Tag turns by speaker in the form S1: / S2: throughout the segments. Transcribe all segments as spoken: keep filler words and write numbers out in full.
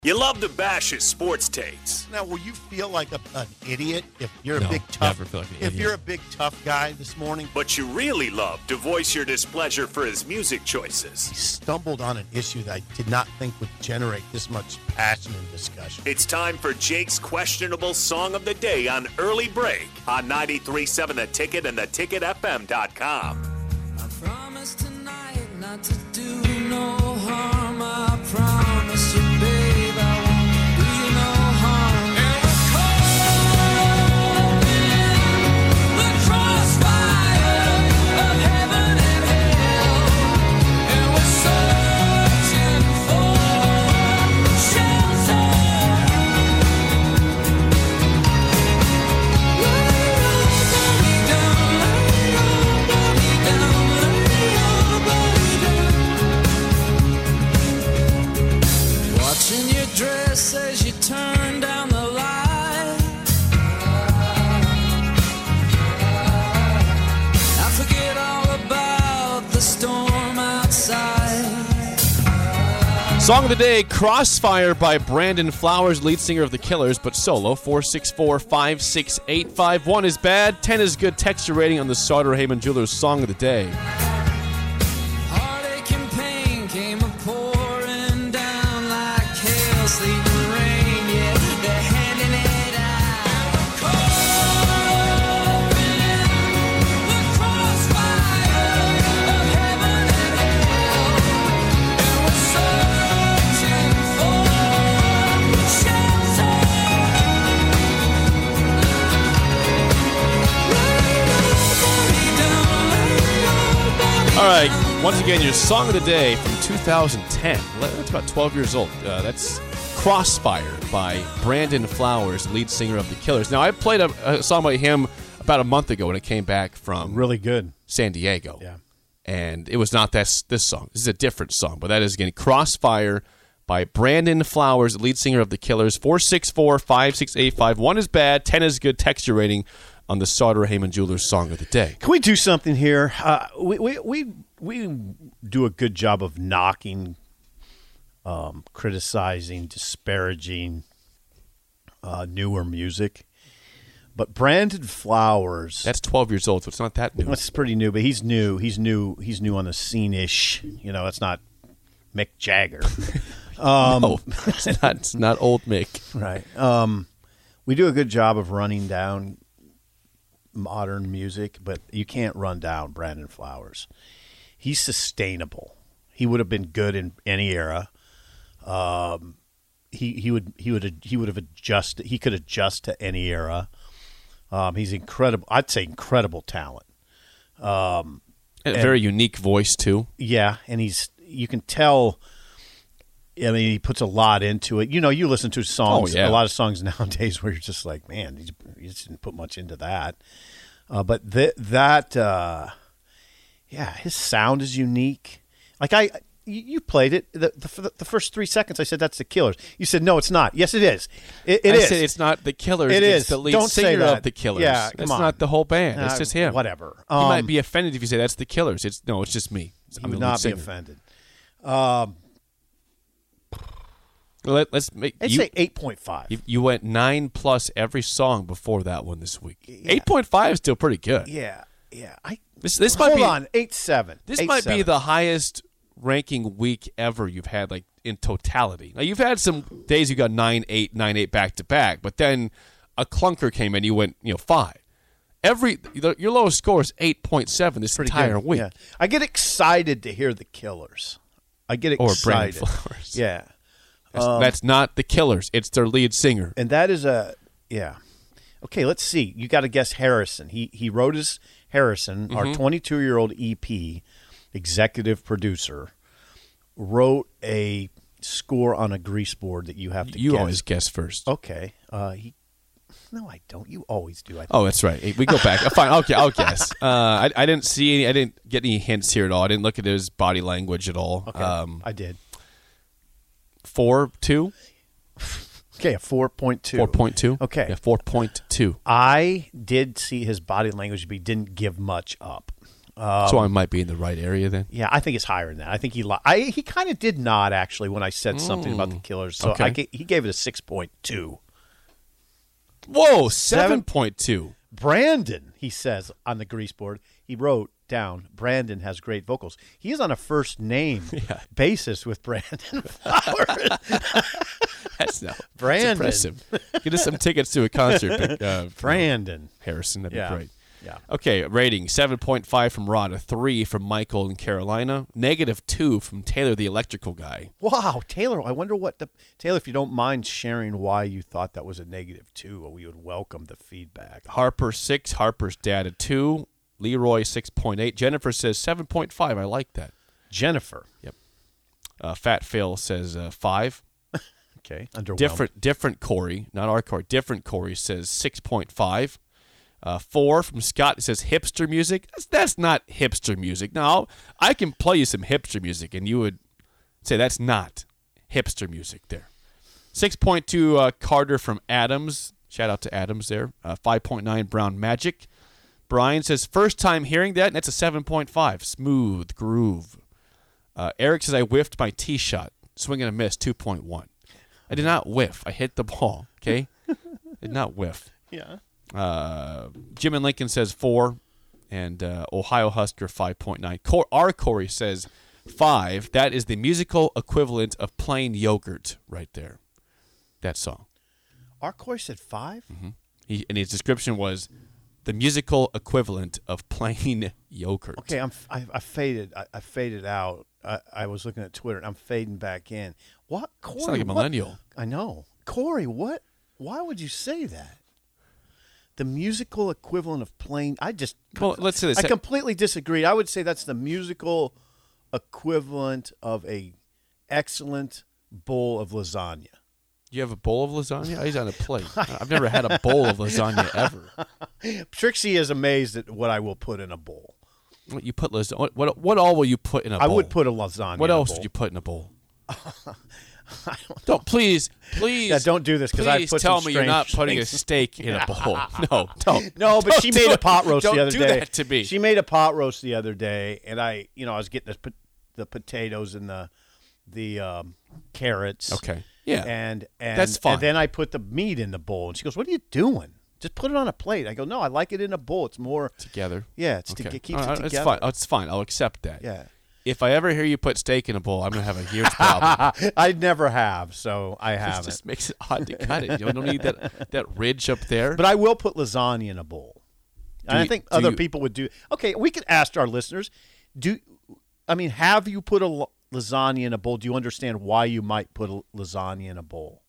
S1: You love to bash his sports takes.
S2: Now, will you feel like a, an idiot if you're a
S3: No,
S2: big tough?
S3: never feel like an
S2: if
S3: idiot.
S2: you're a big tough guy this morning,
S1: But you really love to voice your displeasure for his music choices.
S2: he stumbled on an issue that I did not think would generate this much passion and discussion.
S1: It's time for Jake's questionable song of the day on Early Break on ninety-three point seven The Ticket and the ticket f m dot com.
S4: I promise tonight not to do no harm. I promise you, babe, I won't do you no harm. And we're caught in the crossfire of heaven and hell, and we're searching for shelter. Lay your body down, lay your body down, lay your body down. Watching your dress as you turn down the light. I forget all about the storm outside.
S3: Song of the day, Crossfire by Brandon Flowers, lead singer of The Killers, but solo. four six four, five six eight five. one is bad, ten is good. Texture rating on the Sauter Heyman Jewelers Song of the Day.
S4: Heartache and pain came a-pouring down like hail, sleet and rain. Yeah, they're handing it out. We're caught in the crossfire of heaven and hell, and we're searching for shelter. Lay your body down, lay your body
S3: All right, once again, your Song of the Day from two thousand ten. That's about twelve years old. Uh, that's Crossfire by Brandon Flowers, lead singer of The Killers. Now, I played a, a song by him about a month ago when it came back from
S2: Really good.
S3: San Diego.
S2: Yeah.
S3: And it was not this, this song. This is a different song, but that is, again, Crossfire by Brandon Flowers, lead singer of The Killers. four six four, five six eight five. one is bad, ten is good. Texture rating on the Sauter Heyman Jewelers Song of the Day.
S2: Can we do something here? Uh, we, we we we do a good job of knocking, um, criticizing, disparaging uh, newer music, but Brandon Flowers.
S3: That's twelve years old, so it's not that new.
S2: That's pretty new, but he's new. He's new. He's new on the scene-ish. You know, it's not Mick Jagger,
S3: no, it's not, it's not old Mick.
S2: right? Um, we do a good job of running down modern music, but you can't run down Brandon Flowers. He's sustainable. He would have been good in any era. Um, he he would he would he would have adjusted. He could adjust to any era. Um, he's incredible. I'd say incredible talent. Um,
S3: A very unique voice, too.
S2: yeah, and he's you can tell. I mean, he puts a lot into it. You know, you listen to songs,
S3: Oh, yeah.
S2: a lot of songs nowadays where you're just like, man, he he just didn't put much into that. Uh, but th- that, uh, yeah, his sound is unique. Like I, you, you played it the, the the first three seconds. I said that's the Killers. You said no, it's not. Yes, it is. It, it
S3: I
S2: is.
S3: said it's not The Killers.
S2: It
S3: it's
S2: is.
S3: the lead
S2: Don't say
S3: singer
S2: that.
S3: of The Killers.
S2: Yeah, come
S3: It's
S2: on.
S3: not the whole band.
S2: Uh,
S3: It's just him.
S2: Whatever.
S3: You
S2: Um,
S3: might be offended if you say that's The Killers. It's no, it's just me.
S2: You
S3: I'm
S2: would
S3: the lead
S2: not be
S3: singer.
S2: offended. Um,
S3: Let, let's make.
S2: I'd
S3: you,
S2: say eight point five.
S3: you, you went nine plus every song before that one this week. Eight point five is still pretty good.
S2: Yeah, yeah. I
S3: This this might
S2: hold
S3: be
S2: on. Eight seven.
S3: this
S2: eight,
S3: might be
S2: seven.
S3: the highest ranking week ever you've had, like in totality. Now you've had some days you got nine eight nine eight back to back, but then a clunker came in, you went you know five. Every your lowest score is eight point seven this
S2: Pretty
S3: entire
S2: good.
S3: week.
S2: Yeah. I get excited to hear the Killers. I get
S3: Or
S2: excited.
S3: Brandon Flowers.
S2: Yeah.
S3: That's,
S2: Um,
S3: that's not the Killers. It's their lead singer.
S2: And that is a yeah. Okay, let's see. You got to guess Harrison. He he wrote his Harrison,
S3: Mm-hmm.
S2: our twenty-two-year-old E P, executive producer, wrote a score on a grease board that you have to
S3: You
S2: guess.
S3: always guess first.
S2: Okay. Uh, he No, I don't. You always do. I think.
S3: Oh, that's right. We go back. Fine. Okay, I'll guess. Uh, I, I didn't see any. I didn't get any hints here at all. I didn't look at his body language at all.
S2: Okay.
S3: Um,
S2: I did.
S3: four two.
S2: Okay, a four point two.
S3: Four point two.
S2: Okay.
S3: Yeah, four point two.
S2: I did see his body language, but he didn't give much up.
S3: so I might be in the right area then.
S2: Yeah, I think it's higher than that. I think he li- I, he kind of did nod actually when I said something about the Killers. So
S3: okay.
S2: I ga- he gave it a six point two.
S3: Whoa, seven point two.
S2: Brandon, he says on the grease board, he wrote down, Brandon has great vocals. He is on a first name
S3: Yeah.
S2: basis with Brandon Flowers.
S3: That's no
S2: Brandon.
S3: That's impressive. Get us some tickets to a concert, uh,
S2: Brandon.
S3: Harrison. That'd
S2: Yeah.
S3: be great.
S2: Yeah.
S3: Okay, rating seven point five from Rod, a three from Michael in Carolina, negative two from Taylor, the electrical guy.
S2: Wow, Taylor, I wonder what the Taylor, if you don't mind sharing why you thought that was a negative two, we would welcome the feedback.
S3: Harper six, Harper's dad a two, Leroy six point eight. Jennifer says seven point five. I like that.
S2: Jennifer.
S3: Yep. Uh, Fat Phil says uh, five.
S2: Okay. Underwhelmed.
S3: Different, different Corey, not our Corey. Different Corey says six point five. Uh, four from Scott. It says hipster music. That's, that's not hipster music. Now, I can play you some hipster music, and you would say that's not hipster music there. six point two uh, Carter from Adams. Shout out to Adams there. Uh, five point nine Brown Magic. Brian says first time hearing that, and that's a seven point five. Smooth groove. Uh, Eric says I whiffed my tee shot. Swing and a miss, two point one. I did not whiff. I hit the ball, okay? Did not whiff.
S2: Yeah.
S3: Uh, Jim and Lincoln says four, and uh, Ohio Husker five point nine. Cor- our Corey says five. That is the musical equivalent of plain yogurt right there. That song.
S2: Our Corey said five?
S3: Mm-hmm. He, and his description was the musical equivalent of plain yogurt.
S2: Okay, I'm, I, I faded. I, I faded out. I, I was looking at Twitter, and I'm fading back in. What, Corey?
S3: It's like a
S2: what-
S3: millennial.
S2: I know. Corey, what? Why would you say that? The musical equivalent of plain. I just.
S3: Well, let's say this.
S2: I completely disagree. I would say that's the musical equivalent of a excellent bowl of lasagna.
S3: You have a bowl of lasagna? He's on a plate. I've never had a bowl of lasagna ever.
S2: Trixie is amazed at what I will put in a bowl.
S3: What you put lasagna? What, what what all will you put in a
S2: I
S3: bowl?
S2: would put a lasagna.
S3: What
S2: in
S3: else
S2: a bowl.
S3: would you put in a bowl? Don't please, please.
S2: Yeah, don't do this because I
S3: Please
S2: put
S3: tell
S2: some
S3: me you're not
S2: strange
S3: putting a
S2: things.
S3: steak in a bowl. No, don't.
S2: No, but
S3: Don't
S2: she
S3: do
S2: made a
S3: it.
S2: pot roast
S3: Don't
S2: the other
S3: do
S2: day.
S3: that to me.
S2: She made a pot roast the other day, and I, you know, I was getting the pot- the potatoes and the the um, carrots.
S3: Okay. Yeah.
S2: and and
S3: That's fine.
S2: And then I put the meat in the bowl, and she goes, "What are you doing? Just put it on a plate." I go, "No, I like it in a bowl. It's more
S3: Together.
S2: yeah, it's
S3: Okay.
S2: to it keeps
S3: Uh,
S2: it together."
S3: It's fine. Oh, it's fine. I'll accept that.
S2: Yeah.
S3: If I ever hear you put steak in a bowl, I'm gonna have a huge problem.
S2: I never have, so I
S3: It
S2: haven't.
S3: just makes it odd to cut it. You don't need that that ridge up there.
S2: But I will put lasagna in a bowl. And I
S3: you-
S2: think
S3: do
S2: other
S3: you-
S2: people would do. Okay, we could ask our listeners. Do I mean have you put a la- lasagna in a bowl? Do you understand why you might put a lasagna in a bowl?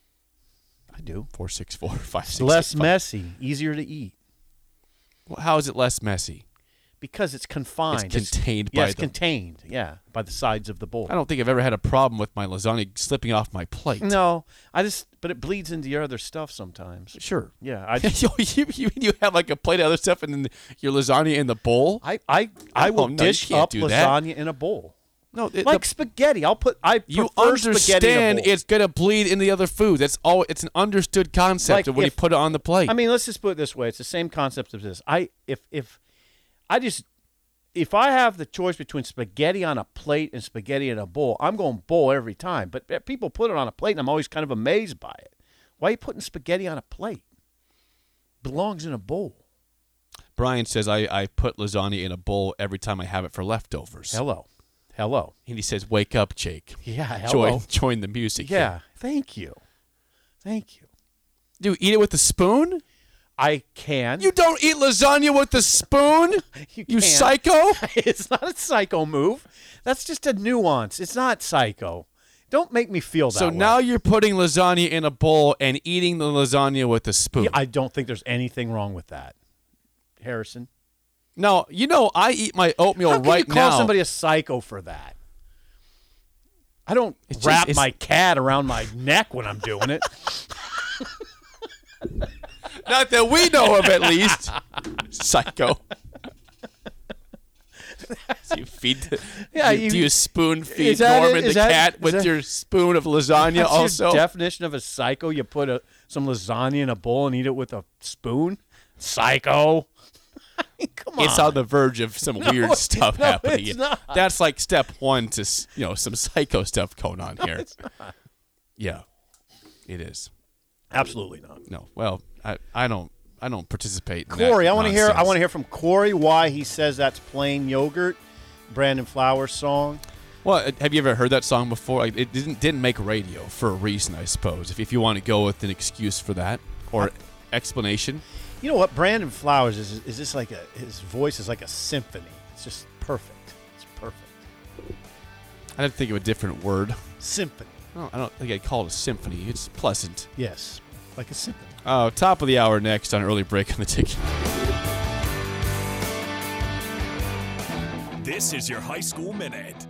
S2: I do.
S3: Four six four five six.
S2: It's less
S3: eight, five.
S2: messy, easier to eat
S3: Well, how is it less messy?
S2: because it's confined.
S3: It's contained
S2: yeah,
S3: by
S2: it's
S3: the-
S2: contained. Yeah, by the sides of the bowl.
S3: I don't think I've ever had a problem with my lasagna slipping off my plate.
S2: No, I just. But it bleeds into your other stuff sometimes.
S3: Sure.
S2: Yeah, I.
S3: you, you, you have like a plate of other stuff and then your lasagna in the bowl?
S2: I, I, I will
S3: Oh, no, you
S2: dish
S3: can't
S2: up
S3: do that.
S2: lasagna in a bowl.
S3: No, it,
S2: Like
S3: the-
S2: spaghetti. I'll put. I
S3: you
S2: prefer spaghetti in a
S3: understand
S2: bowl.
S3: it's gonna bleed into the other food. That's all. It's an understood concept
S2: Like
S3: of when you
S2: if-
S3: put it on the plate.
S2: I mean, let's just put it this way: it's the same concept as this. I if if I just if I have the choice between spaghetti on a plate and spaghetti in a bowl, I'm going bowl every time. But people put it on a plate, and I'm always kind of amazed by it. Why are you putting spaghetti on a plate? Belongs in a bowl.
S3: Brian says I, I put lasagna in a bowl every time I have it for leftovers.
S2: Hello, hello.
S3: And he says, "Wake up, Jake.
S2: Yeah, hello.
S3: Join join the music."
S2: Yeah, thank you, thank you.
S3: Do you eat it with a spoon?
S2: I can.
S3: You don't eat lasagna with a spoon?
S2: You
S3: You
S2: can't.
S3: psycho?
S2: It's not a psycho move. That's just a nuance. It's not psycho. Don't make me feel that
S3: So
S2: way.
S3: now you're putting lasagna in a bowl and eating the lasagna with a spoon.
S2: Yeah, I don't think there's anything wrong with that, Harrison.
S3: No, you know I eat my oatmeal
S2: How can
S3: right
S2: you call
S3: now.
S2: somebody a psycho for that? I don't
S3: It's just-
S2: wrap
S3: it's-
S2: my cat around my neck when I'm doing it.
S3: Not that we know of, at least. Psycho. So you feed. The,
S2: Yeah,
S3: you,
S2: you-
S3: do you spoon feed
S2: Is that
S3: Norman
S2: it?
S3: the
S2: Is that-
S3: cat
S2: is
S3: with
S2: that-
S3: your spoon of lasagna?
S2: That's
S3: also,
S2: your definition of a psycho. You put a, some lasagna in a bowl and eat it with a spoon. Psycho. Come on.
S3: It's on the verge of some
S2: No,
S3: weird
S2: it's-
S3: stuff
S2: no,
S3: happening.
S2: it's not.
S3: That's like step one to s- you know some psycho stuff going on here.
S2: It's not.
S3: Yeah, it is.
S2: Absolutely not.
S3: No, well, I, I don't I don't participate. in
S2: Corey,
S3: that
S2: I want to hear. I
S3: nonsense.
S2: want to hear from Corey why he says that's plain yogurt. Brandon Flowers song.
S3: Well, have you ever heard that song before? Like, it didn't didn't make radio for a reason, I suppose. If if you want to go with an excuse for that or explanation.
S2: You know what? Brandon Flowers is is just like a his voice is like a symphony. It's just perfect. It's perfect.
S3: I didn't think of a different word.
S2: Symphony.
S3: Oh, I don't think I'd call it a symphony. It's pleasant.
S2: Yes, like a symphony.
S3: Oh, top of the hour next on Early Break on the Ticket.
S1: This is your High School Minute.